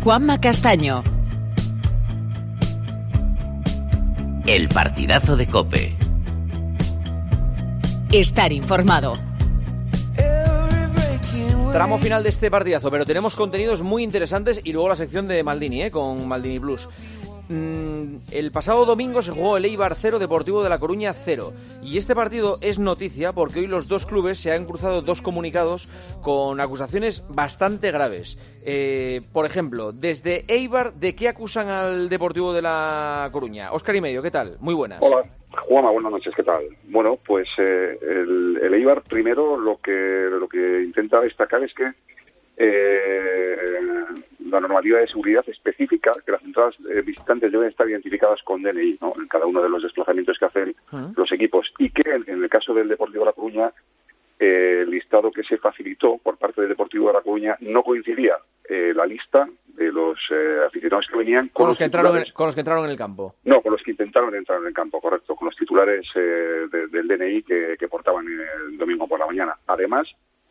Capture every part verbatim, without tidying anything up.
Juanma Castaño. El partidazo de COPE. Estar informado. Tramo final de este partidazo, pero tenemos contenidos muy interesantes y luego la sección de Maldini, ¿eh? Con Maldini Plus. Mm, el pasado domingo se jugó el Eibar cero, Deportivo de La Coruña cero. Y este partido es noticia porque hoy los dos clubes se han cruzado dos comunicados con acusaciones bastante graves. Eh, por ejemplo, desde Eibar, ¿de qué acusan al Deportivo de La Coruña? Óscar y Medio, ¿qué tal? Muy buenas. Hola, Juanma, buenas noches, ¿qué tal? Bueno, pues eh, el, el Eibar primero lo que, lo que intenta destacar es que eh, la normativa de seguridad específica que las entradas eh, visitantes deben estar identificadas con D N I, ¿no?, en cada uno de los desplazamientos que hacen uh-huh. los equipos, y que en, en el caso del Deportivo de La Coruña eh, el listado que se facilitó por parte del Deportivo de La Coruña no coincidía eh, la lista de los eh, aficionados que venían con, con los, los que entraron en, con los que entraron en el campo. No, con los que intentaron entrar en el campo, correcto, con los titulares eh, de, del D N I que, que portaban el domingo por la mañana. Además,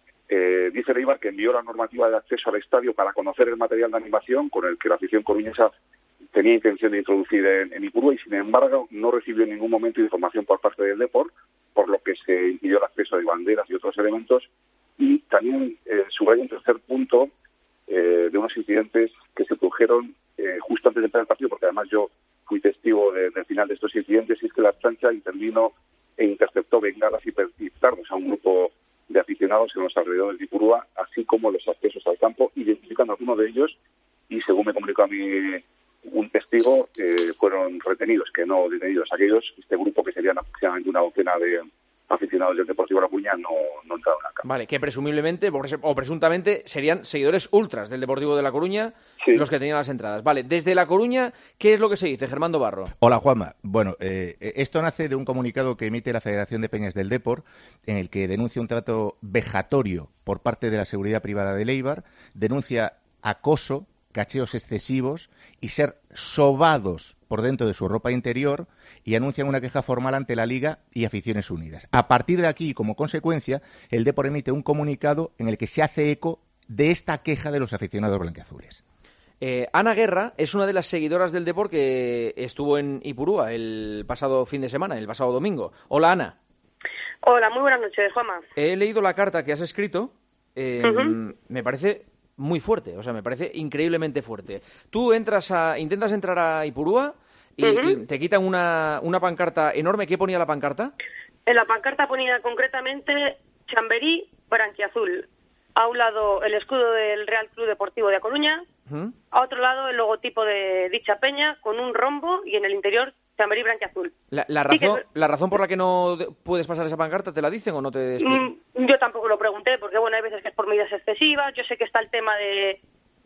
Eh, dice el Eibar que envió la normativa de acceso al estadio para conocer el material de animación con el que la afición coruñesa tenía intención de introducir en, en Ipurúa, y sin embargo no recibió en ningún momento información por parte del Depor, por lo que se impidió el acceso de banderas y otros elementos. Y también eh, subraya un tercer punto eh, de unos incidentes que se produjeron eh, justo antes de empezar el partido, porque además yo fui testigo de, del final de estos incidentes, y es que la Chancha intervino e interceptó bengalas y petardos a un grupo de aficionados en los alrededores de Ipurúa, así como los accesos al campo, identificando a algunos de ellos, y según me comunicó a mí un testigo, eh, fueron retenidos, que no detenidos aquellos. Este grupo, que serían aproximadamente una docena de aficionados del Deportivo de La Coruña, no, no entraron acá. Vale, que presumiblemente, o presuntamente, serían seguidores ultras del Deportivo de La Coruña, sí, los que tenían las entradas. Vale, desde La Coruña, ¿qué es lo que se dice, Germán Barro? Hola, Juanma. Bueno, eh, esto nace de un comunicado que emite la Federación de Peñas del Depor, en el que denuncia un trato vejatorio por parte de la seguridad privada del Eibar, denuncia acoso, cacheos excesivos y ser sobados por dentro de su ropa interior, y anuncian una queja formal ante la Liga y Aficiones Unidas. A partir de aquí, como consecuencia, el Depor emite un comunicado en el que se hace eco de esta queja de los aficionados blanquiazules. Eh, Ana Guerra es una de las seguidoras del Depor que estuvo en Ipurúa el pasado fin de semana, el pasado domingo. Hola, Ana. Hola, muy buenas noches, Juanma. He leído la carta que has escrito. Eh, uh-huh. Me parece muy fuerte, o sea, me parece increíblemente fuerte. Tú entras a, intentas entrar a Ipurúa y, uh-huh. y te quitan una, una pancarta enorme. ¿Qué ponía la pancarta? En la pancarta ponía concretamente Chamberí branquiazul. A un lado el escudo del Real Club Deportivo de A Coruña, uh-huh. a otro lado el logotipo de dicha peña con un rombo, y en el interior Chamberí branquiazul. La, la, razón, que... ¿La razón por la que no puedes pasar esa pancarta te la dicen o no te explican? Mm, yo tampoco lo pregunté, porque bueno, hay veces que es por medidas excesivas. Yo sé que está el tema de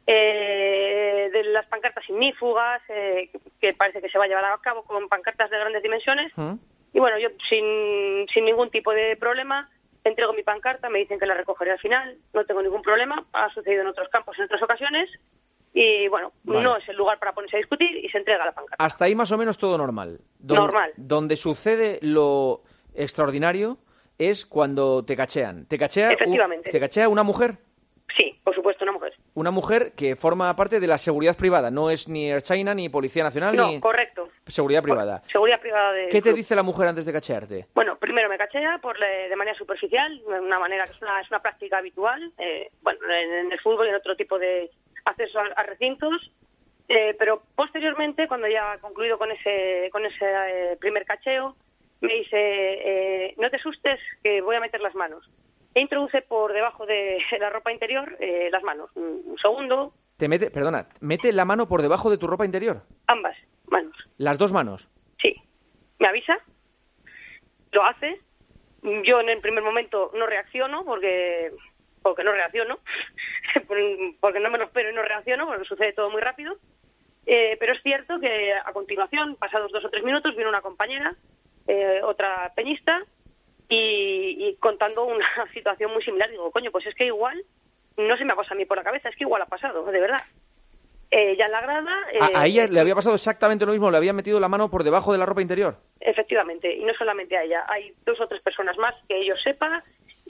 eh, de las pancartas ignífugas, eh, que parece que se va a llevar a cabo con pancartas de grandes dimensiones. Uh-huh. Y bueno, yo sin, sin ningún tipo de problema entrego mi pancarta, me dicen que la recogeré al final, no tengo ningún problema, ha sucedido en otros campos en otras ocasiones. Y bueno, vale, no es el lugar para ponerse a discutir, y se entrega la pancarta. Hasta ahí más o menos todo normal. Don, normal. Donde sucede lo extraordinario es cuando te cachean. ¿Te cachea, Efectivamente. Un, ¿Te cachea una mujer? Sí, por supuesto, una mujer. Una mujer que forma parte de la seguridad privada, no es ni Air China, ni Policía Nacional, no, ni... correcto. Seguridad privada. Seguridad privada de... ¿Qué te dice la mujer antes de cachearte? Bueno, primero me cachea por le, de manera superficial, una manera que es una, es una práctica habitual, eh, bueno, en, en el fútbol y en otro tipo de acceso a, a recintos, eh, pero posteriormente, cuando ya ha concluido con ese con ese eh, primer cacheo, me dice, eh, no te asustes, que voy a meter las manos. E introduce por debajo de la ropa interior eh, las manos. Un, un segundo. Te mete, perdona, mete la mano por debajo de tu ropa interior. Ambas manos. ¿Las dos manos? Sí. Me avisa, lo hace. Yo en el primer momento no reacciono porque porque no reacciono, porque no me lo espero y no reacciono, porque sucede todo muy rápido. Eh, pero es cierto que a continuación, pasados dos o tres minutos, vino una compañera, eh, otra peñista, y, y contando una situación muy similar. Digo, coño, pues es que igual no se me ha pasado a mí por la cabeza, es que igual ha pasado, de verdad. Eh, ya en la grada... Eh, ¿A, a ella le había pasado exactamente lo mismo? ¿Le había metido la mano por debajo de la ropa interior? Efectivamente, y no solamente a ella. Hay dos o tres personas más que ellos sepan,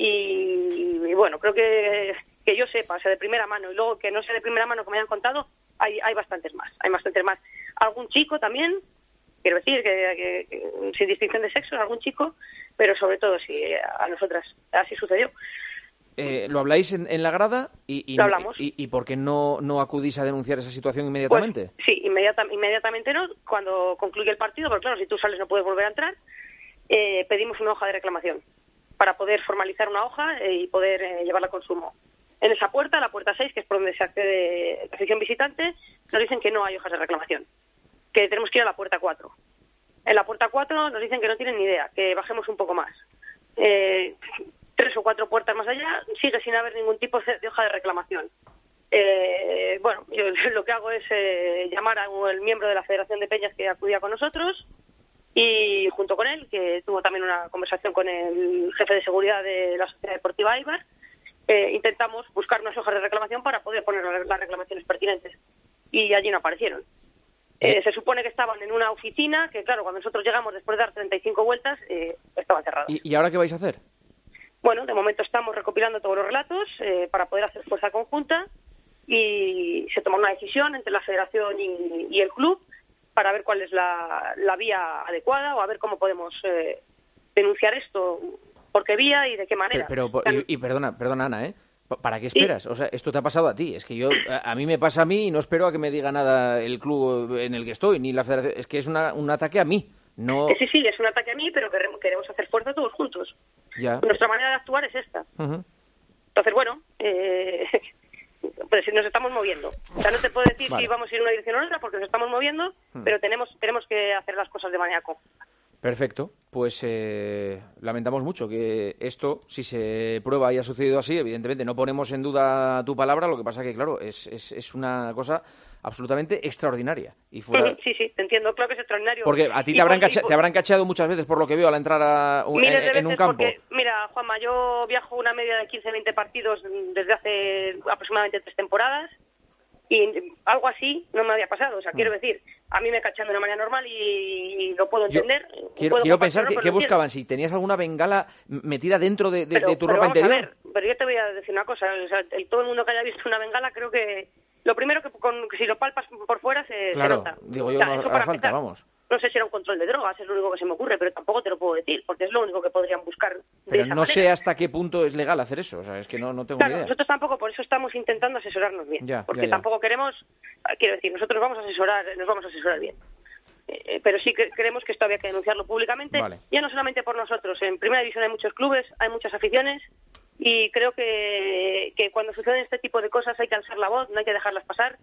y, y bueno, creo que, que yo sepa, o sea, de primera mano, y luego que no sea de primera mano que me hayan contado, hay, hay bastantes más, hay bastantes más. Algún chico también, quiero decir, que, que, que sin distinción de sexo, algún chico, pero sobre todo sí, a nosotras así sucedió. Eh, ¿Lo habláis en, en la grada? Y, y, Lo hablamos. Y, ¿Y por qué no, no acudís a denunciar esa situación inmediatamente? Pues, sí, inmediata, inmediatamente no, cuando concluye el partido, porque claro, si tú sales no puedes volver a entrar, eh, pedimos una hoja de reclamación para poder formalizar una hoja eh, y poder eh, llevarla a consumo. En esa puerta, la puerta seis, que es por donde se accede la afición visitante, nos dicen que no hay hojas de reclamación, que tenemos que ir a la puerta cuatro. En la puerta cuatro nos dicen que no tienen ni idea, que bajemos un poco más. Eh, tres o cuatro puertas más allá sigue sin haber ningún tipo de hoja de reclamación. Eh, bueno, yo lo que hago es eh, llamar al miembro de la Federación de Peñas que acudía con nosotros y junto con él, que tuvo también una conversación con el jefe de seguridad de la Sociedad Deportiva Eibar, eh, intentamos buscar unas hojas de reclamación para poder poner las reclamaciones pertinentes. Y allí no aparecieron. Eh, se supone que estaban en una oficina, que claro, cuando nosotros llegamos después de dar treinta y cinco vueltas, eh, estaba cerrada. ¿Y, ¿Y ahora qué vais a hacer? Bueno, de momento estamos recopilando todos los relatos eh, para poder hacer fuerza conjunta y se toma una decisión entre la federación y, y el club para ver cuál es la, la vía adecuada o a ver cómo podemos eh, denunciar esto, por qué vía y de qué manera. Pero, pero y, y perdona, perdona Ana, ¿eh? ¿Para qué esperas? O sea, esto te ha pasado a ti. Es que yo, a, a mí me pasa a mí y no espero a que me diga nada el club en el que estoy, ni la federación. Es que es una, un ataque a mí. No... Sí, sí, es un ataque a mí, pero queremos hacer fuerza todos juntos. Ya. Nuestra manera de actuar es esta. Uh-huh. Entonces, bueno, eh, pues nos estamos moviendo. O sea, no te puedo decir vale. si vamos a ir en una dirección o en otra porque nos estamos moviendo, uh-huh. pero tenemos tenemos que hacer las cosas de manera conjunta. Perfecto. Pues eh, lamentamos mucho que esto, si se prueba y ha sucedido así, evidentemente no ponemos en duda tu palabra, lo que pasa que, claro, es, es, es una cosa absolutamente extraordinaria. Y fuera... Sí, sí, te entiendo, claro que es extraordinario. Porque a ti te habrán, cacha... te habrán cacheado muchas veces, por lo que veo, al entrar a un... en, en un campo. Porque, mira, Juanma, yo viajo una media de quince a veinte partidos desde hace aproximadamente tres temporadas y algo así no me había pasado. O sea, mm. quiero decir, a mí me cachan de una manera normal y, y lo puedo entender. Yo quiero, puedo quiero pensar que, que buscaban, si tenías alguna bengala metida dentro de, de, pero, de tu pero ropa vamos interior. A ver, pero yo te voy a decir una cosa, o sea, el, todo el mundo que haya visto una bengala, creo que lo primero que, con, que si lo palpas por fuera se, claro, se nota. Digo yo, o sea, no eso hará para falta, empezar. Vamos. No sé si era un control de drogas, es lo único que se me ocurre, pero tampoco te lo puedo decir, porque es lo único que podrían buscar de Pero esa no manera. sé hasta qué punto es legal hacer eso, o sea, es que no, no tengo Claro, ni idea. nosotros tampoco, por eso estamos intentando asesorarnos bien, ya, porque ya, ya. tampoco queremos, quiero decir, nosotros vamos a asesorar, nos vamos a asesorar bien. Eh, pero sí que creemos que esto había que denunciarlo públicamente, vale. ya no solamente por nosotros, en Primera División hay muchos clubes, hay muchas aficiones, y creo que, que cuando suceden este tipo de cosas hay que alzar la voz, no hay que dejarlas pasar.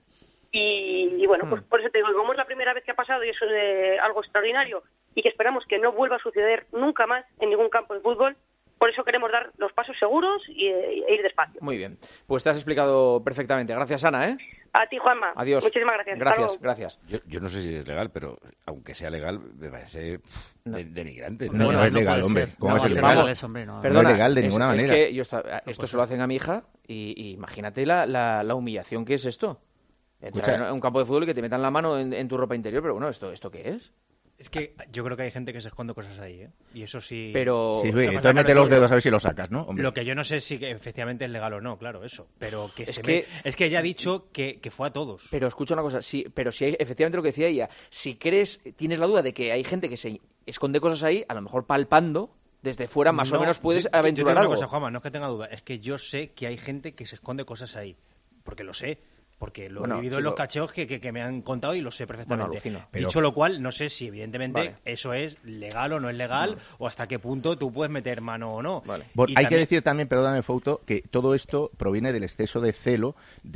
Y, y bueno, pues por eso te digo, como es la primera vez que ha pasado y eso es eh, algo extraordinario y que esperamos que no vuelva a suceder nunca más en ningún campo de fútbol, por eso queremos dar los pasos seguros y, e ir despacio. Muy bien, pues te has explicado perfectamente. Gracias, Ana, ¿eh? A ti, Juanma. Adiós. Muchísimas gracias. Gracias, gracias. Yo, yo no sé si es legal, pero aunque sea legal, me parece no. de, denigrante. No, no, no es legal, hombre. ¿Cómo no, va a ser legal? legal? Es, hombre, no. Perdona, no es legal de es, ninguna es manera. Que yo está, esto no se lo hacen a mi hija y, y imagínate la, la, la humillación que es esto. Entrar en un campo de fútbol y que te metan la mano en, en tu ropa interior, pero bueno, ¿esto esto qué es? Es que yo creo que hay gente que se esconde cosas ahí, ¿eh? Y eso sí... Pero... Sí, sí, entonces mete los dedos a ver si lo sacas, ¿no? Hombre. Lo que yo no sé si que efectivamente es legal o no, claro, eso. Pero que es se que... me... Es que ella ha dicho que, que fue a todos. Pero escucha una cosa, sí, pero si hay, efectivamente lo que decía ella, si crees, tienes la duda de que hay gente que se esconde cosas ahí, a lo mejor palpando... Desde fuera más no, o menos puedes yo, aventurar yo tengo algo. Una cosa, Juanma, no es que tenga duda, es que yo sé que hay gente que se esconde cosas ahí. Porque lo sé. Porque lo bueno, he vivido sí, en los lo... cacheos que, que, que me han contado y lo sé perfectamente. Bueno, pero... Dicho lo cual, no sé si evidentemente vale. eso es legal o no es legal, no. o hasta qué punto tú puedes meter mano o no. Vale. Bueno, hay también... que decir también, perdóname, Fouto, que todo esto proviene del exceso de celo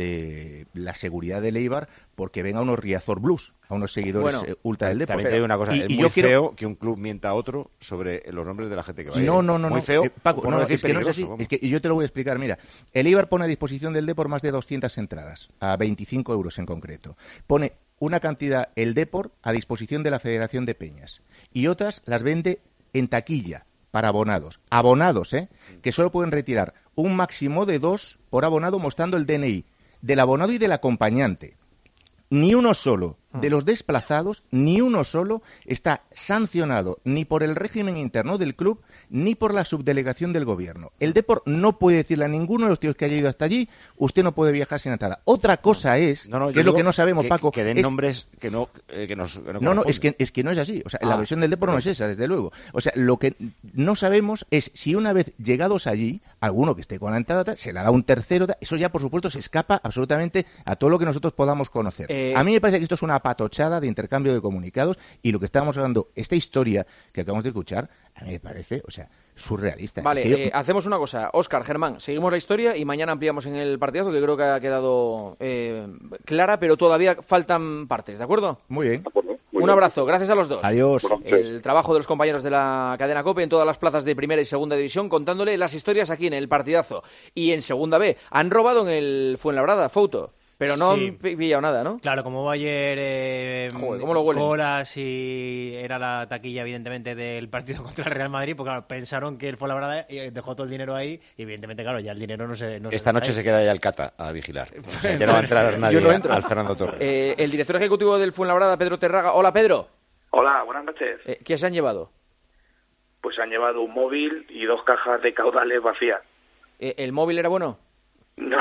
de la seguridad del Eibar porque ven a unos Riazor Blues, a unos seguidores bueno, eh, ultra del Depor. También te digo una cosa, y, es y muy yo feo quiero... que un club mienta a otro sobre los nombres de la gente que va. No, no, no, muy no. feo. Eh, Paco, por no, no decir es que no es así. vamos. Es que yo te lo voy a explicar. Mira, el Eibar pone a disposición del Depor más de doscientas entradas, a veinticinco euros en concreto. Pone una cantidad el Depor a disposición de la Federación de Peñas y otras las vende en taquilla para abonados. Abonados, ¿eh? Que solo pueden retirar un máximo de dos por abonado mostrando el D N I del abonado y del acompañante. Ni uno solo de los desplazados, ni uno solo está sancionado ni por el régimen interno del club ni por la subdelegación del gobierno. El Depor no puede decirle a ninguno de los tíos que haya ido hasta allí, usted no puede viajar sin entrada. Otra cosa es, no, no, que es lo que no sabemos, que, Paco... Que den es... nombres que no, eh, que nos, que no No, no, es que, es que no es así. O sea, ah, la versión del Depor no es esa, desde luego. O sea, lo que no sabemos es si una vez llegados allí, alguno que esté con la entrada, se la da un tercero, eso ya, por supuesto, se escapa absolutamente a todo lo que nosotros podamos conocer. Eh... A mí me parece que esto es una patochada de intercambio de comunicados y lo que estábamos hablando, esta historia que acabamos de escuchar, a mí me parece, o sea, surrealista. Vale, es que yo... eh, hacemos una cosa. Óscar, Germán, seguimos la historia y mañana ampliamos en el partidazo, que creo que ha quedado eh, clara, pero todavía faltan partes, ¿de acuerdo? Muy bien. De acuerdo. Muy Un bien. abrazo, gracias a los dos. Adiós. El trabajo de los compañeros de la cadena COPE en todas las plazas de primera y segunda división, contándole las historias aquí en el partidazo. Y en segunda B, han robado en el Fuenlabrada, Fouto. Pero no Sí. han pillado nada, ¿no? Claro, como va ayer eh, Joder, ¿cómo lo huelen? colas y era la taquilla, evidentemente, del partido contra el Real Madrid, porque claro, pensaron que el Fuenlabrada dejó todo el dinero ahí y, evidentemente, claro, ya el dinero no se... No Esta se noche ahí. se queda ya el Cata a vigilar. O sea, ya no va a entrar nadie Yo no entro. al Fernando Torres. Eh, el director ejecutivo del Fuenlabrada, Pedro Terraga. Hola, Pedro. Hola, buenas noches. Eh, ¿Qué se han llevado? Pues se han llevado un móvil y dos cajas de caudales vacías. Eh, ¿El móvil era bueno? No,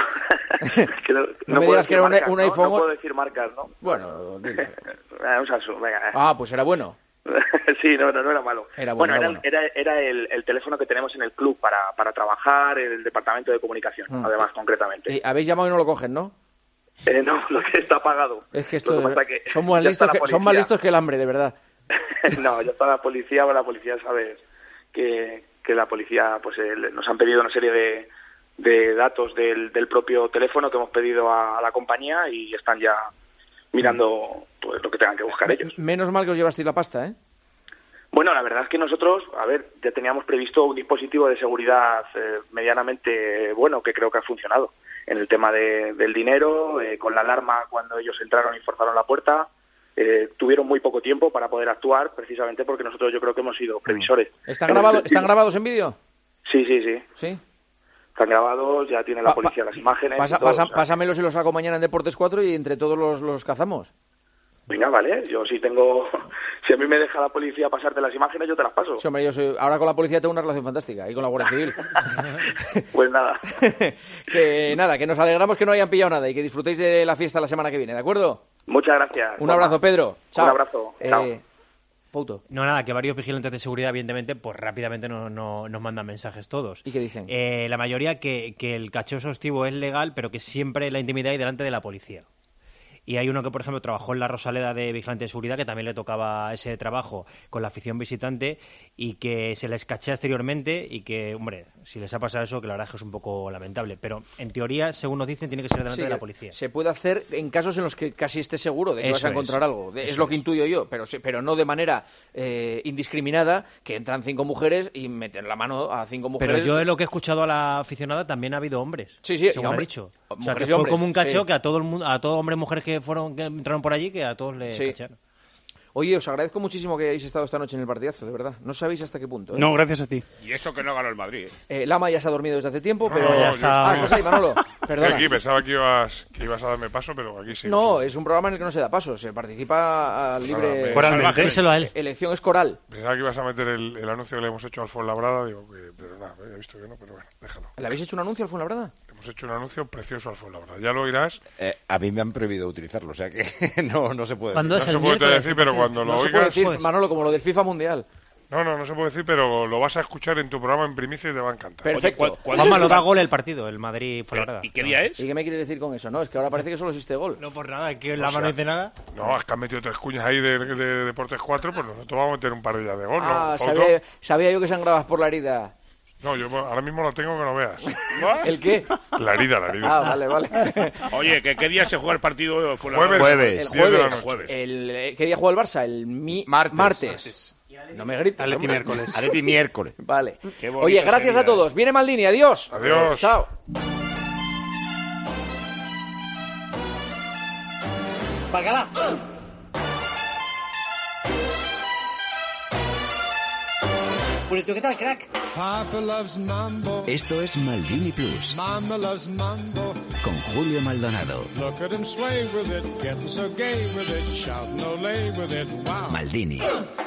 que no, No no me puedo digas que decir era un- marcas, un ¿no? iPhone. No puedo decir marcas, ¿no? Bueno, dile. Eh, un Samsung, venga. Ah, pues era bueno. Sí, no, no, no era malo. Era bueno, era, era bueno. era, era el, el teléfono que tenemos en el club para, para trabajar, el departamento de comunicación, Mm. además, concretamente. Eh, habéis llamado y no lo cogen, ¿no? Eh, no, lo que está apagado. Es que Lo esto pasa que son, más ya está listos la que, son más policía. listos que el hambre, de verdad. No, ya está la policía, la policía sabe que, que la policía pues eh, nos han pedido una serie de, de datos del, del propio teléfono que hemos pedido a, a la compañía y están ya mirando pues, lo que tengan que buscar ellos. Menos mal que os llevasteis la pasta, ¿eh? Bueno, la verdad es que nosotros, a ver, ya teníamos previsto un dispositivo de seguridad eh, medianamente bueno, que creo que ha funcionado en el tema de, del dinero, eh, con la alarma cuando ellos entraron y forzaron la puerta. Eh, tuvieron muy poco tiempo para poder actuar, precisamente porque nosotros yo creo que hemos sido previsores. ¿Están, grabado, ¿están grabados en vídeo? Sí, sí, sí. Sí. Están grabados, ya tiene la Pa- policía pa- las imágenes. Pasa, y todo, pasa- o sea. pásamelos y los saco mañana en Deportes cuatro y entre todos los, los cazamos. Venga, vale, yo sí tengo... Si a mí me deja la policía pasarte las imágenes, yo te las paso. Sí, hombre, yo soy, ahora con la policía tengo una relación fantástica y con la Guardia Civil. Pues nada. Que nada, que nos alegramos que no hayan pillado nada y que disfrutéis de la fiesta la semana que viene, ¿de acuerdo? Muchas gracias. Un abrazo, Pedro. Chao. Un abrazo. Eh, Chao. Fouto. No, nada, que varios vigilantes de seguridad, evidentemente, pues rápidamente no, no- nos mandan mensajes todos. ¿Y qué dicen? Eh, la mayoría que, que el cacheo exhaustivo es legal, pero que siempre la intimidad y delante de la policía. Y hay uno que, por ejemplo, trabajó en la Rosaleda de vigilante de seguridad, que también le tocaba ese trabajo con la afición visitante y que se les cachea exteriormente y que, hombre, si les ha pasado eso, que la verdad es que es un poco lamentable. Pero, en teoría, según nos dicen, tiene que ser delante Sí, de la policía. se puede hacer en casos en los que casi estés seguro de que Eso vas a es. encontrar algo. De- es Eso lo que es. intuyo yo, pero, sí- pero no de manera eh, indiscriminada, que entran cinco mujeres y meten la mano a cinco mujeres. Pero yo de lo que he escuchado a la aficionada también ha habido hombres. Sí, sí, según y ha hombre- dicho. O sea, mujeres que y fue hombres, como un cacheo sí. que a todo el mundo, a todo hombre y mujer que fueron que entraron por allí, que a todos les Sí. cacharon. Oye, os agradezco muchísimo que hayáis estado esta noche en el partidazo, de verdad. No sabéis hasta qué punto. ¿eh? No, gracias a ti. Y eso que no ganó el Madrid. Eh, Lama ya se ha dormido desde hace tiempo, No, pero... no, ya yo está. Ah, estás ahí, Manolo. Perdona. Aquí pensaba que ibas, que ibas a darme paso, pero aquí sí. No, es un programa en el que no se da paso, se participa a libre... me- Coralmente. Díselo a él. Elección es coral. Pensaba que ibas a meter el, el anuncio que le hemos hecho al Fuenlabrada, digo, que, pero nada, he visto que no, pero bueno, déjalo. ¿Le habéis hecho un anuncio al Fuenlabrada? Hemos hecho un anuncio precioso al Fuenlabrada. Ya lo oirás. Eh, a mí me han prohibido utilizarlo, o sea que no, no se puede. ¿Cuándo No es se el puede miércoles? decir, pero cuando lo No se puede oigas... decir, Pues- Manolo, como lo del FIFA Mundial. No, no, no se puede decir, pero lo vas a escuchar en tu programa en primicia y te va a encantar. Perfecto. Juanma lo da gol el partido, el Madrid fue la verdad. ¿Y qué día es? ¿Y qué me quieres decir con eso? No, es que ahora parece que solo existe gol. No por nada, que O la sea, mano no dice nada. No, es que han metido tres cuñas ahí de, de- de Deportes cuatro, pues nosotros vamos a meter un par de días de gol, Ah, ¿no? Fauto? sabía, sabía yo que sangrabas por la herida. No, yo ahora mismo lo tengo que no veas. ¿El qué? La herida, la herida. Ah, vale, vale. Oye, ¿que ¿qué día se juega el partido? Jueves. Jueves. El diez de la jueves. noche. Jueves. El, eh, ¿Qué día juega el Barça? El mi- Martes. martes. No me grites. Atleti hombre. miércoles. Atleti miércoles. Vale. Qué bonito Oye, gracias sería. a todos. Viene Maldini, adiós. Adiós. Chao. Bacalá. Purito, ¿qué tal, crack? Esto es Maldini Plus. con Julio Maldonado. Maldini.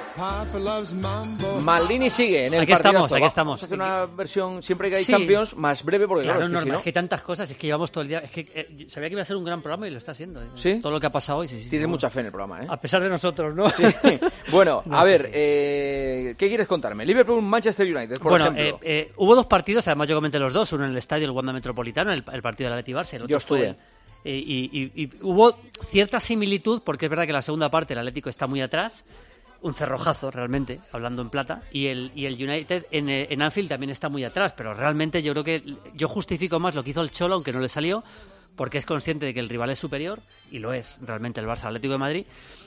Maldini sigue en el aquí partidazo. estamos, aquí estamos. Vamos a hacer una versión, siempre que hay Sí. Champions, más breve, porque Claro, claro, es que normal, si no... es que hay tantas cosas, es que llevamos todo el día. Es que eh, sabía que iba a ser un gran programa y lo está siendo. eh. ¿Sí? Todo lo que ha pasado hoy, sí, sí. Tienes sí. mucha fe en el programa, ¿eh? A pesar de nosotros, ¿no? Sí. Bueno, No a sé, ver, sí. eh, ¿qué quieres contarme? Liverpool-Manchester United, por bueno, ejemplo. eh, eh, hubo dos partidos, además yo comenté los dos, uno en el estadio, el Wanda Metropolitano, el, el partido del Athletic Barça, el otro Yo estuve. fue el- eh, y, y- y hubo cierta similitud, porque es verdad que la segunda parte el Atlético está muy atrás, un cerrojazo realmente, hablando en plata, y el, y el United en, eh, en Anfield también está muy atrás, pero realmente yo creo que yo justifico más lo que hizo el Cholo, aunque no le salió, porque es consciente de que el rival es superior, y lo es realmente el Barça Atlético de Madrid,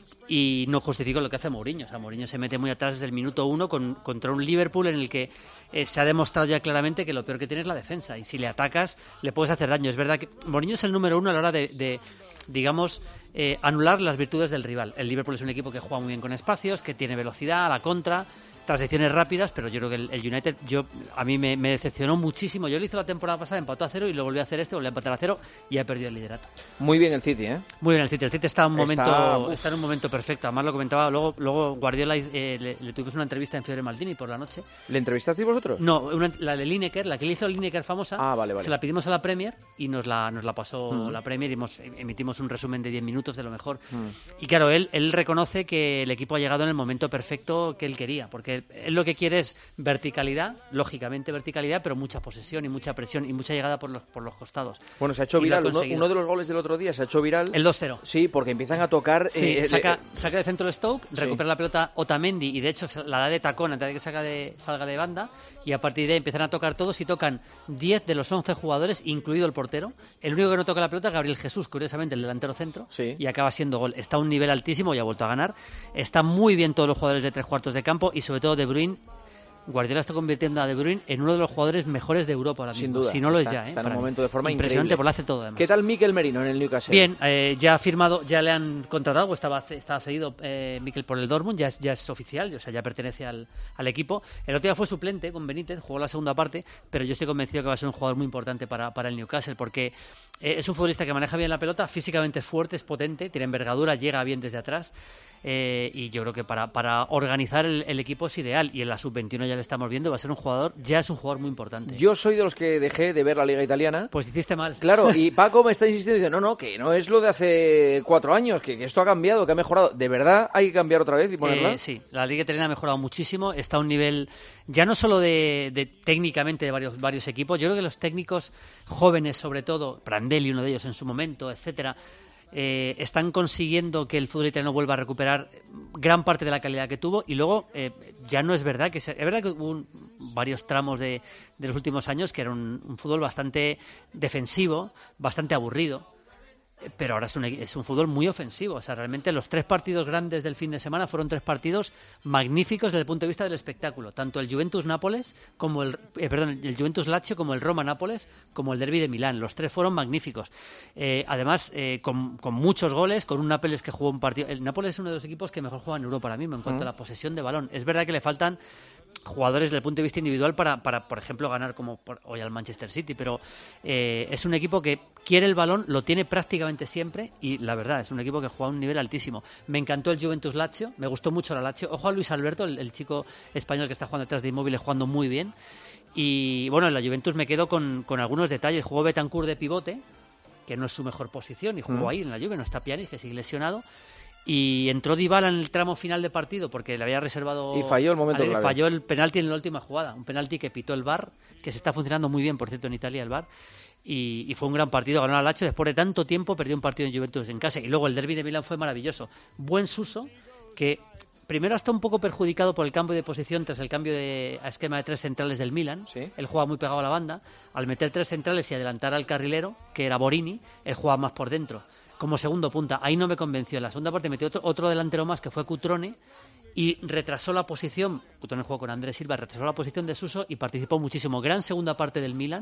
y no justifico lo que hace Mourinho. O sea, Mourinho se mete muy atrás desde el minuto uno con, contra un Liverpool en el que eh, se ha demostrado ya claramente que lo peor que tiene es la defensa, y si le atacas le puedes hacer daño. Es verdad que Mourinho es el número uno a la hora de, de digamos, eh, anular las virtudes del rival. El Liverpool es un equipo que juega muy bien con espacios, que tiene velocidad, a la contra, transiciones rápidas, pero yo creo que el, el United, yo a mí me, me decepcionó muchísimo. Yo lo hice la temporada pasada, empató a cero y lo volvió a hacer este, volvió a empatar a cero y ha perdido el liderato. Muy bien el City, ¿eh? Muy bien el City. El City está en un momento, Está, está, uf. en un momento perfecto. Además lo comentaba, luego, luego Guardiola eh, le, le tuvimos una entrevista en Fiore Maldini por la noche. ¿Le entrevistasteis vosotros? No, una- la de Lineker, la que le hizo Lineker famosa, Ah, vale, vale. se la pedimos a la Premier y nos la, nos la pasó Mm. la Premier y hemos- emitimos un resumen de diez minutos de lo mejor. Mm. Y claro, él, él reconoce que el equipo ha llegado en el momento perfecto que él quería, porque él, él lo que quiere es verticalidad, lógicamente verticalidad, pero mucha posesión y mucha presión y mucha llegada por los, por los costados. Bueno, se ha hecho Y lo ha viral. Uno, conseguido. uno de los goles del otro día se ha hecho viral. El dos cero. Sí, porque empiezan a tocar... Sí, eh, saca, eh, saca de centro de Stoke, Sí. recupera la pelota Otamendi y de hecho se- la da de tacón antes de que saca de, salga de banda, y a partir de ahí empiezan a tocar todos y tocan diez de los once jugadores, incluido el portero. El único que no toca la pelota es Gabriel Jesús, curiosamente el delantero centro, Sí. y acaba siendo gol. Está a un nivel altísimo y ha vuelto a ganar. Están muy bien todos los jugadores de tres cuartos de campo y sobre todo De Bruyne. Guardiola está convirtiendo a De Bruyne en uno de los jugadores mejores de Europa ahora mismo. Sin duda. Si no lo Está- es ya, ¿eh? está en un Para mí. momento de forma impresionante, increíble. porque lo hace todo además. ¿Qué tal Mikel Merino en el Newcastle? Bien, eh, ya ha firmado, ya le han contratado, estaba, estaba cedido eh, Mikel por el Dortmund, ya es, ya es oficial, o sea, ya pertenece al, al equipo. El otro día fue suplente con Benítez, jugó la segunda parte, pero yo estoy convencido que va a ser un jugador muy importante para, para el Newcastle, porque eh, es un futbolista que maneja bien la pelota, físicamente es fuerte, es potente, tiene envergadura, llega bien desde atrás. Eh, y yo creo que para, para organizar el, el equipo es ideal, y en la sub veintiuno ya le estamos viendo, va a ser un jugador, ya es un jugador muy importante. Yo soy de los que dejé de ver la Liga Italiana. Pues hiciste mal. Claro, y Paco me está insistiendo y dice, no, no, que no es lo de hace cuatro años, que, que esto ha cambiado, que ha mejorado. ¿De verdad hay que cambiar otra vez y ponerla? Eh, sí, la Liga Italiana ha mejorado muchísimo, está a un nivel ya no solo de, de técnicamente de varios, varios equipos, yo creo que los técnicos jóvenes, sobre todo, Prandelli, uno de ellos en su momento, etcétera, eh, están consiguiendo que el fútbol italiano vuelva a recuperar gran parte de la calidad que tuvo, y luego eh, ya no es verdad que se, es verdad que hubo un- varios tramos de, de los últimos años que era un, un fútbol bastante defensivo, bastante aburrido. Pero ahora es un, es un fútbol muy ofensivo. O sea, realmente los tres partidos grandes del fin de semana fueron tres partidos magníficos desde el punto de vista del espectáculo. Tanto el Juventus-Nápoles, como el, eh, perdón, el Juventus-Lazio, como el Roma-Nápoles, como el Derby de Milán. Los tres fueron magníficos. Eh, además, eh, con, con muchos goles, con un Nápoles que jugó un partido... El Nápoles es uno de los equipos que mejor juega en Europa ahora mismo en cuanto Mm. a la posesión de balón. Es verdad que le faltan jugadores desde el punto de vista individual para, para por ejemplo, ganar como por- hoy al Manchester City, pero eh, es un equipo que quiere el balón, lo tiene prácticamente siempre, y la verdad, es un equipo que juega a un nivel altísimo. Me encantó el Juventus Lazio, me gustó mucho la Lazio. Ojo a Luis Alberto, el, el chico español que está jugando detrás de Inmóviles, jugando muy bien. Y bueno, en la Juventus me quedo con, con algunos detalles. Jugó Betancourt de pivote, que no es su mejor posición, y jugó Mm. ahí en la Juve, no está Pjanic, que sigue lesionado. Y entró Dybala en el tramo final de partido porque le había reservado... Y falló el momento a él, clave. Falló el penalti en la última jugada, un penalti que pitó el V A R, que se está funcionando muy bien, por cierto, en Italia el V A R, y, y fue un gran partido, ganó al Lazio, después de tanto tiempo perdió un partido en Juventus en casa, y luego el derbi de Milán fue maravilloso. Buen Suso, que primero está un poco perjudicado por el cambio de posición tras el cambio de a esquema de tres centrales del Milan. Sí. Él juega muy pegado a la banda, al meter tres centrales y adelantar al carrilero, que era Borini, él juega más por dentro. Como segundo punta, ahí no me convenció. En la segunda parte metió otro, otro delantero más, que fue Cutrone, y retrasó la posición. Cutrone jugó con Andrés Silva, retrasó la posición de Suso y participó muchísimo. Gran segunda parte del Milan,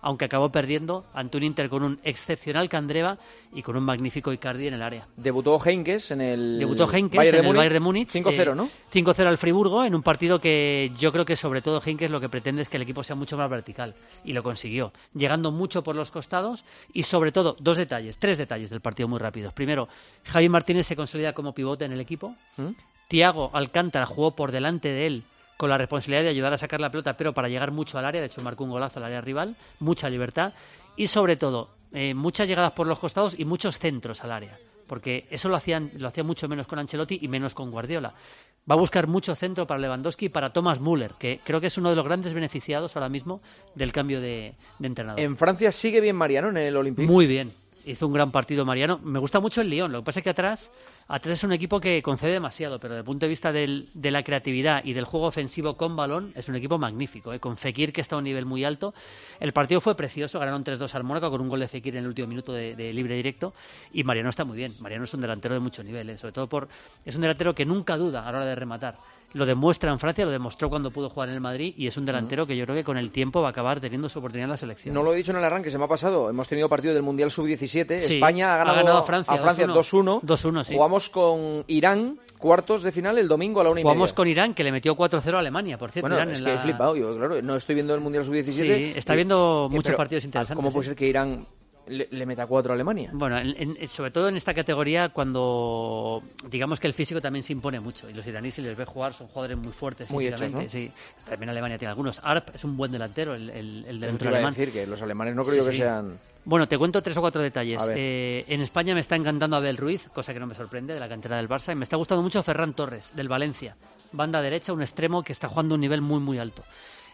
aunque acabó perdiendo ante un Inter con un excepcional Candreva y con un magnífico Icardi en el área. Debutó Heinkes en el Debutó Heinkes Bayern en de el Bayern de Múnich. cinco cero, ¿no? cinco cero al Friburgo, en un partido que yo creo que sobre todo Heinkes lo que pretende es que el equipo sea mucho más vertical, y lo consiguió, llegando mucho por los costados y sobre todo dos detalles, tres detalles del partido muy rápidos. Primero, Javi Martínez se consolida como pivote en el equipo. ¿Mm? Thiago Alcántara jugó por delante de él con la responsabilidad de ayudar a sacar la pelota, pero para llegar mucho al área. De hecho, marcó un golazo al área rival, mucha libertad y sobre todo eh, muchas llegadas por los costados y muchos centros al área, porque eso lo hacían lo hacía mucho menos con Ancelotti y menos con Guardiola. Va a buscar mucho centro para Lewandowski y para Thomas Müller, que creo que es uno de los grandes beneficiados ahora mismo del cambio de, de entrenador. En Francia sigue bien Mariano en el Olympique. Muy bien. Hizo un gran partido Mariano. Me gusta mucho el Lyon. Lo que pasa es que atrás, atrás es un equipo que concede demasiado, pero desde el punto de vista del, de la creatividad y del juego ofensivo con balón, es un equipo magnífico, ¿eh? Con Fekir, que está a un nivel muy alto. El partido fue precioso. Ganaron tres dos al Mónaco con un gol de Fekir en el último minuto de, de libre directo. Y Mariano está muy bien. Mariano es un delantero de mucho nivel, ¿eh? Sobre todo por es un delantero que nunca duda a la hora de rematar. Lo demuestra en Francia, lo demostró cuando pudo jugar en el Madrid, y es un delantero que yo creo que con el tiempo va a acabar teniendo su oportunidad en la selección. No lo he dicho en el arranque, se me ha pasado. Hemos tenido partido del Mundial sub diecisiete. Sí, España ha ganado, ha ganado a Francia, a Francia dos uno. dos uno, sí. Jugamos con Irán, cuartos de final, el domingo a la una y media. Jugamos con Irán, que le metió cuatro cero a Alemania, por cierto. Bueno, Irán es en que la... he flipado. Yo, claro, no estoy viendo el Mundial sub diecisiete. Sí, está viendo y, muchos pero, partidos interesantes. ¿Cómo puede sí. ser que Irán le, le meta cuatro a Alemania? Bueno, en, en, sobre todo en esta categoría, cuando digamos que el físico también se impone mucho, y los iraníes, si les ve jugar, son jugadores muy fuertes muy físicamente. Hechos, ¿no? Sí. También Alemania tiene algunos. Arp es un buen delantero, el, el, el delantero iba alemán. A decir que los alemanes no creo sí, que sí. sean... Bueno, te cuento tres o cuatro detalles. A Eh, en España me está encantando Abel Ruiz, cosa que no me sorprende, de la cantera del Barça, y me está gustando mucho Ferran Torres, del Valencia. Banda derecha, un extremo que está jugando a un nivel muy, muy alto.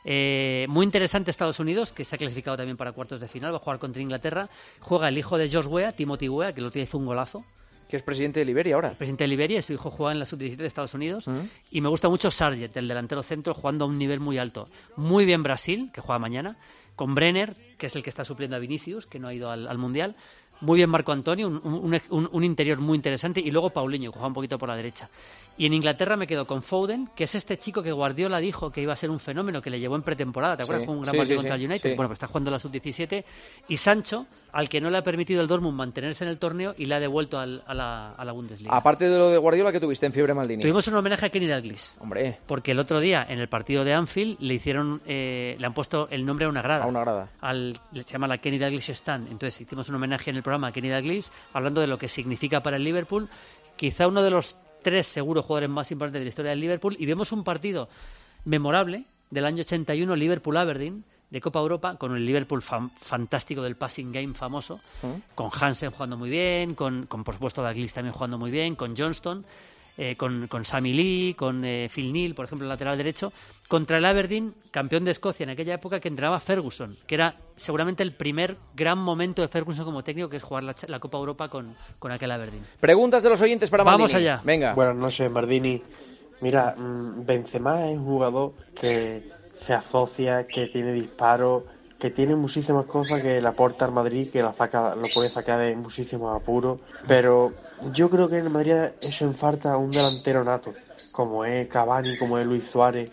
Eh, muy interesante Estados Unidos, que se ha clasificado también para cuartos de final, va a jugar contra Inglaterra. Juega el hijo de Josh Weah, Timothy Weah, que el otro día hizo un golazo. Que es presidente de Liberia ahora. El presidente de Liberia, su hijo juega en la sub diecisiete de Estados Unidos. Uh-huh. Y me gusta mucho Sargent, el delantero centro, jugando a un nivel muy alto. Muy bien Brasil, que juega mañana, con Brenner, que es el que está supliendo a Vinicius, que no ha ido al, al Mundial. Muy bien Marco Antonio, un, un, un, un interior muy interesante, y luego Paulinho, que juega un poquito por la derecha. Y en Inglaterra me quedo con Foden, que es este chico que Guardiola dijo que iba a ser un fenómeno, que le llevó en pretemporada, ¿te acuerdas? Sí, Con un gran sí, partido sí, contra sí, el United. sí. Bueno, pues está jugando la sub diecisiete. Y Sancho, al que no le ha permitido el Dortmund mantenerse en el torneo y le ha devuelto al, a, la, a la Bundesliga. Aparte de lo de Guardiola, ¿qué tuviste en Fiebre Maldini? Tuvimos un homenaje a Kenny Dalglish. Hombre. Porque el otro día, en el partido de Anfield, le hicieron, eh, le han puesto el nombre a una grada. A una grada. Al, se llama la Kenny Dalglish Stand. Entonces hicimos un homenaje en el programa a Kenny Dalglish, hablando de lo que significa para el Liverpool. Quizá uno de los tres seguros jugadores más importantes de la historia del Liverpool. Y vemos un partido memorable del año ochenta y uno, Liverpool-Aberdeen, de Copa Europa, con el Liverpool fan, fantástico del passing game famoso, ¿Mm? Con Hansen jugando muy bien, con, con por supuesto Dalglish también jugando muy bien, con Johnston, eh, con, con Sammy Lee, con eh, Phil Neal, por ejemplo, el lateral derecho, contra el Aberdeen, campeón de Escocia en aquella época, que entrenaba Ferguson, que era seguramente el primer gran momento de Ferguson como técnico, que es jugar la, la Copa Europa con, con aquel Aberdeen. Preguntas de los oyentes para Maldini. Vamos allá. Venga. Buenas noches, Maldini. Mira, Benzema es un jugador que se asocia, que tiene disparos, que tiene muchísimas cosas que le aporta al Madrid, que la saca, lo puede sacar de muchísimos apuros, pero yo creo que en el Madrid eso en falta un delantero nato, como es Cavani, como es Luis Suárez,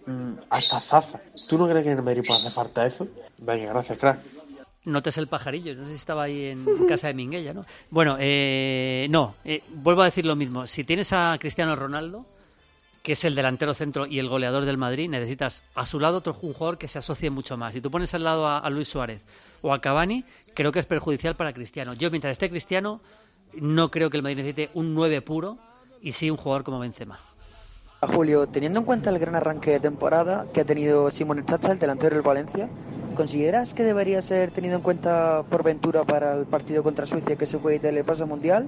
hasta Zaza. ¿Tú no crees que en el Madrid puede hacer falta eso? Venga, gracias, crack. Notes el pajarillo, no sé si estaba ahí en casa de Minguella, ¿no? Bueno, eh, no, eh, vuelvo a decir lo mismo. Si tienes a Cristiano Ronaldo, que es el delantero centro y el goleador del Madrid, necesitas a su lado otro un jugador que se asocie mucho más. Si tú pones al lado a, a Luis Suárez o a Cavani, creo que es perjudicial para Cristiano. Yo, mientras esté Cristiano, no creo que el Madrid necesite un nueve puro, y sí un jugador como Benzema. Julio, teniendo en cuenta el gran arranque de temporada que ha tenido Simón Chacha, el delantero del Valencia, ¿consideras que debería ser tenido en cuenta por Ventura para el partido contra Suecia que se juegue el paso mundial?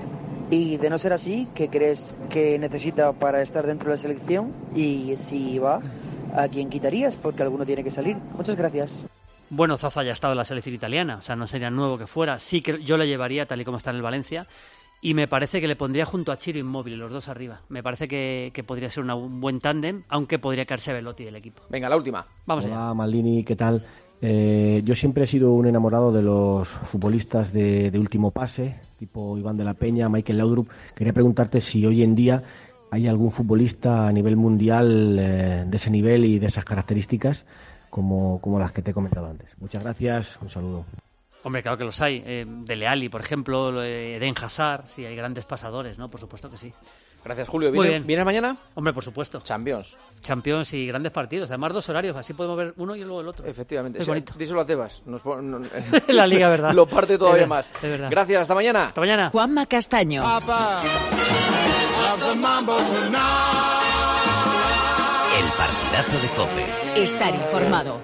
Y de no ser así, ¿qué crees que necesita para estar dentro de la selección? Y si va, ¿a quién quitarías? Porque alguno tiene que salir. Muchas gracias. Bueno, Zaza ya ha estado en la selección italiana, o sea, no sería nuevo que fuera. Sí que yo le llevaría tal y como está en el Valencia, y me parece que le pondría junto a Chiro Immobile, los dos arriba. Me parece que, que podría ser una, un buen tándem, aunque podría caerse Velotti del equipo. Venga, la última. Vamos Hola, allá. Maldini, ¿qué tal? Eh, yo siempre he sido un enamorado de los futbolistas de, de último pase, tipo Iván de la Peña, Michael Laudrup. Quería preguntarte si hoy en día hay algún futbolista a nivel mundial eh, de ese nivel y de esas características como, como las que te he comentado antes. Muchas gracias, un saludo. Hombre, claro que los hay. Eh, Dele Alli, por ejemplo, eh, Eden Hazard, sí, hay grandes pasadores, ¿no? Por supuesto que sí. Gracias, Julio. Muy ¿Viene, bien. ¿Vienes mañana? Hombre, por supuesto. Champions. Champions y grandes partidos. Además, dos horarios, así podemos ver uno y luego el otro. Efectivamente. Es Sí, bonito. díselo a Tebas. Nos pon- no- La Liga, ¿verdad? Lo parte todavía Es verdad, más. es verdad. Gracias, hasta mañana. Hasta mañana. Juanma Castaño. El partidazo de COPE. Estar informado.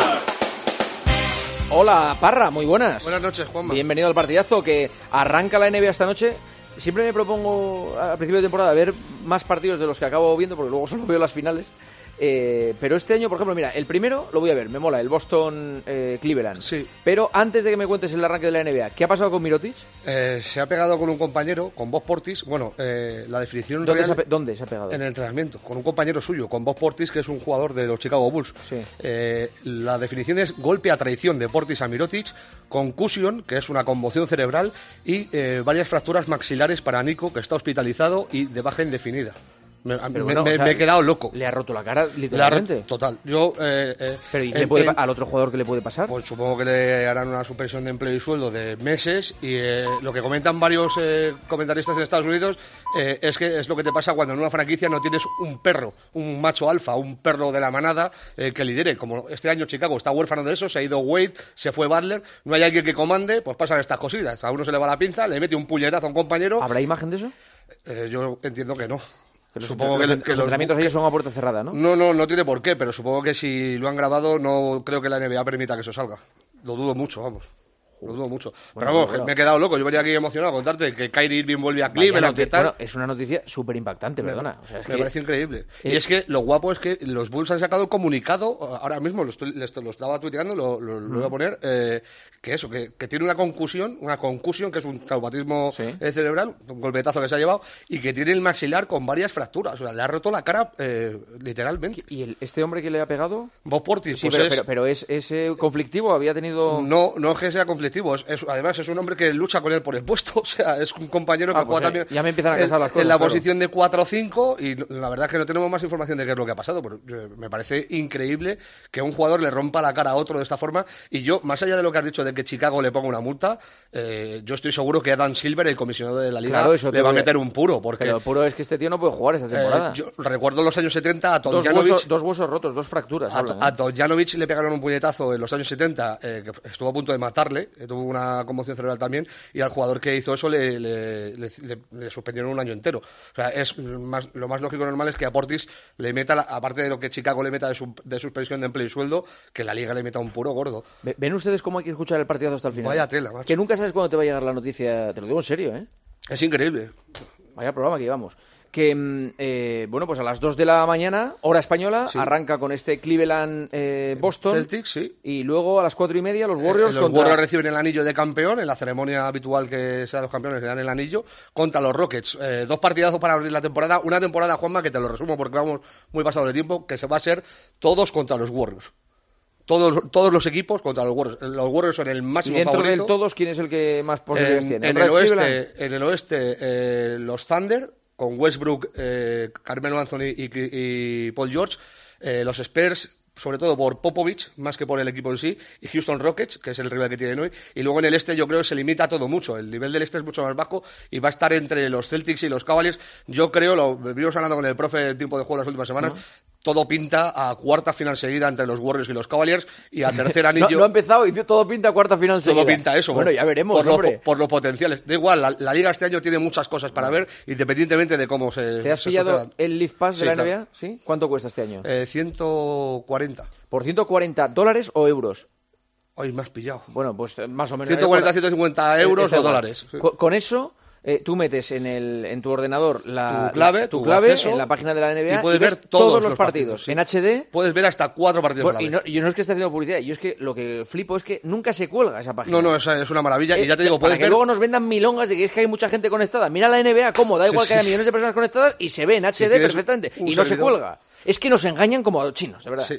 Hola, Parra, muy buenas. Buenas noches, Juanma. Bienvenido al partidazo que arranca la N B A esta noche. Siempre me propongo al principio de temporada ver más partidos de los que acabo viendo, porque luego solo veo las finales. Eh, pero este año, por ejemplo, mira, el primero lo voy a ver, me mola, el Boston eh, Cleveland. Sí. Pero antes de que me cuentes el arranque de la N B A, ¿qué ha pasado con Mirotic? Eh, se ha pegado con un compañero, con Bob Portis. Bueno, eh, la definición ¿Dónde, real se ha, pe- ¿Dónde se ha pegado? en el entrenamiento, con un compañero suyo, con Bob Portis, que es un jugador de los Chicago Bulls. Sí. Eh, la definición es golpe a traición de Portis a Mirotic, concussion, que es una conmoción cerebral, y eh, varias fracturas maxilares para Nico, que está hospitalizado y de baja indefinida. Me, a- Pero me- bueno, me- o sea, me he quedado loco. Le ha roto la cara, Le ha literalmente. re- Total. Yo, eh, eh, Pero ¿y qué en- le puede en- pa- al otro jugador qué le puede pasar? Pues supongo que le harán una suspensión de empleo y sueldo de meses y eh, lo que comentan varios eh, comentaristas en Estados Unidos eh, es que es lo que te pasa cuando en una franquicia no tienes un perro, un macho alfa, un perro de la manada eh, que lidere. Como este año Chicago está huérfano de eso, se ha ido Wade, se fue Butler, no hay alguien que comande, pues pasan estas cositas. A uno se le va la pinza, le mete un puñetazo a un compañero. ¿Habrá imagen de eso? Eh, yo entiendo que no. Pero Supongo los, que, los que los entrenamientos ellos son a puerta cerrada, ¿no? No, no, no tiene por qué, pero supongo que si lo han grabado no creo que la N B A permita que eso salga. Lo dudo mucho, vamos. Lo dudo mucho. Bueno, pero vamos, bueno. me he quedado loco. Yo venía aquí emocionado a contarte que Kyrie Irving vuelve a Vaya Cleveland, noti- ¿qué tal? Bueno, es una noticia súper impactante, Me- perdona. O sea, es me que- parece increíble. Eh, Y es que lo guapo es que los Bulls han sacado el comunicado, ahora mismo lo, estoy, lo, estoy- lo estaba tuiteando, lo, lo- lo voy a Mm. poner, eh, que eso, que, que tiene una concusión, una concusión, que es un traumatismo eh, cerebral, un golpetazo que se ha llevado, y que tiene el maxilar con varias fracturas. O sea, le ha roto la cara eh, literalmente. ¿Y el- este hombre que le ha pegado? Bob Portis, Sí, pues pero, es- pero, pero es, es eh, conflictivo, había tenido... No, no es que sea conflictivo, es, es- además es un hombre que lucha con él por el puesto, o sea, es un compañero que Ah, pues juega ya- también ya me empiezan a en- casar las cosas, en la claro. posición de cuatro cinco y la verdad es que no tenemos más información de qué es lo que ha pasado, pero eh, me parece increíble que un jugador le rompa la cara a otro de esta forma y yo, más allá de lo que has dicho de que Chicago le ponga una multa, eh, yo estoy seguro que Adam Silver, el comisionado de la liga, Claro, eso le te va a voy a- meter un puro, porque Pero el puro es que este tío no puede jugar esta eh, temporada. yo recuerdo en los años setenta a dos, Tomjanovic huesos, dos huesos rotos, dos fracturas. a, hablan, ¿eh? a Tomjanovic le pegaron un puñetazo en los años setenta, eh, que estuvo a punto de matarle, eh, tuvo una conmoción cerebral también, y al jugador que hizo eso le, le- le- le- le suspendieron un año entero. O sea, es más, lo más lógico y normal es que a Portis le meta, la- aparte de lo que Chicago le meta de, su- de suspensión de empleo y sueldo, que la liga le meta un puro gordo. Ve- ¿Ven ustedes cómo hay que escuchar el partidazo hasta el final? Vaya tela, macho. Que nunca sabes cuándo te va a llegar la noticia, te lo digo en serio, ¿eh? Es increíble. Vaya programa que llevamos. Que, mm, eh, bueno, pues a las dos de la mañana, hora española, Sí. arranca con este Cleveland-Boston. Celtics, sí. Y luego a las cuatro y media los Warriors Eh, los contra... Warriors reciben el anillo de campeón en la ceremonia habitual que se da a los campeones, le dan el anillo contra los Rockets. Eh, dos partidazos para abrir la temporada. Una temporada, Juanma, que te lo resumo porque vamos muy pasado de tiempo, que se va a ser todos contra los Warriors. Todos, todos los equipos contra los Warriors. Los Warriors son el Y máximo dentro favorito. de todos, ¿quién es el que más posibilidades En, tiene? en ¿Otra el vez Cleveland? oeste, en el oeste eh, los Thunder, con Westbrook, eh, Carmelo Anthony y, y Paul George. Eh, los Spurs, sobre todo por Popovich, más que por el equipo en sí, y Houston Rockets, que es el rival que tienen hoy. Y luego en el este yo creo que se limita todo mucho. El nivel del este es mucho más bajo y va a estar entre los Celtics y los Cavaliers. Yo creo, lo vimos hablando con el profe el tiempo de juego las últimas semanas, ¿No? todo pinta a cuarta final seguida entre los Warriors y los Cavaliers y a tercer anillo. No, no ha empezado y todo pinta a cuarta final seguida. Todo pinta eso. Bueno, por- ya veremos, por, lo- hombre. por los potenciales. Da igual, la, la liga este año tiene muchas cosas para ver, independientemente de cómo se. ¿Te has se pillado sucedan. el League Pass de Sí, la claro. N B A? ¿Sí? ¿Cuánto cuesta este año? Eh, ciento cuarenta. ¿Por ciento cuarenta dólares o euros? Hoy me has pillado. Bueno, pues eh, más o menos. ciento cuarenta, eh, ciento cincuenta euros está o igual. dólares. Sí. Con, con eso, eh, tú metes en, el, en tu ordenador la, Tu clave, la- tu tu clave acceso, en la página de la N B A y puedes ves ver todos los, los partidos. partidos, sí. En H D. Puedes ver hasta cuatro partidos Bueno, a la y vez. no, yo no es que esté haciendo publicidad, yo es que lo que flipo es que nunca se cuelga esa página. No, no, es, es una maravilla. Eh, y ya te digo, para puedes que ver. luego nos vendan milongas de que es que hay mucha gente conectada. Mira la N B A cómo, da Sí, igual que sí. haya millones de personas conectadas y se ve en H D tienes perfectamente. un Y no se servidor. cuelga. Es que nos engañan como a los chinos, de verdad. Sí.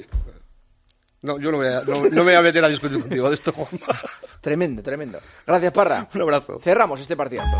No, yo no, voy a, no, no me voy a meter a discutir contigo de esto, Juanma. Tremendo, tremendo. Gracias, Parra. Un abrazo. Cerramos este partidazo.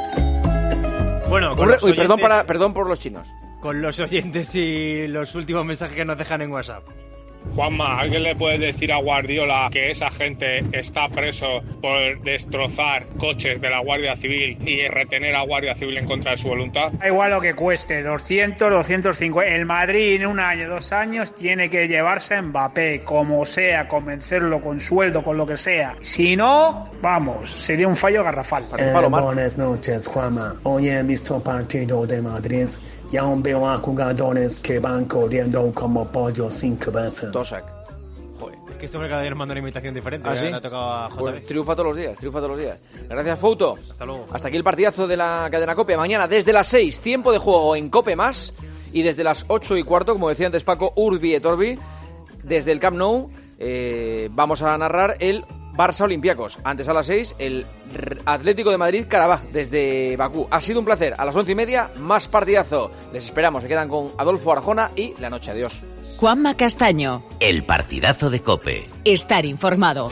Bueno, con Uy, los uy, perdón, oyentes- para, perdón por los chinos. Con los oyentes y los últimos mensajes que nos dejan en WhatsApp. Juanma, ¿alguien le puede decir a Guardiola que esa gente está preso por destrozar coches de la Guardia Civil y retener a Guardia Civil en contra de su voluntad? Da igual lo que cueste, doscientos, doscientos cincuenta. El Madrid en un año, dos años, tiene que llevarse a Mbappé, como sea, convencerlo con sueldo, con lo que sea. Si no, vamos, sería un fallo garrafal. Eh, buenas noches, Juanma. Hoy he visto partido de Madrid. Ya veo a jugadores que van corriendo como pollos sin cabeza. Tosak. Joder. Es que este hombre cada día nos manda una invitación diferente. ¿Ah, sí? Le ha tocado a J B. Pues triunfa todos los días, triunfa todos los días. Gracias, Fouto. Hasta luego. Hasta aquí el partidazo de la cadena COPE. Mañana desde las seis, tiempo de juego en COPE más. Y desde las ocho y cuarto, como decía antes Paco, Urbi et Orbi, desde el Camp Nou, eh, vamos a narrar el Barça Olympiacos. Antes a las seis, el Atlético de Madrid Karabaj desde Bakú. Ha sido un placer. A las once y media, más partidazo. Les esperamos. Se quedan con Adolfo Arjona y La Noche. Adiós. Juanma Castaño. El partidazo de COPE. Estar informado.